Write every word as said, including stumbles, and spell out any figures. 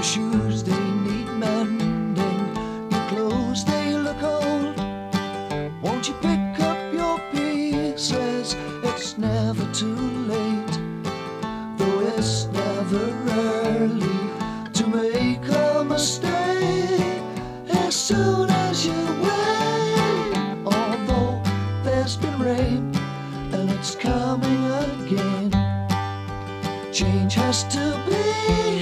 shoes, they need mending. Your clothes, they look old. Won't you pick up your pieces? It's never too late, though it's never early to make a mistake. As soon as you wait, although there's been rain and it's coming again, change has to be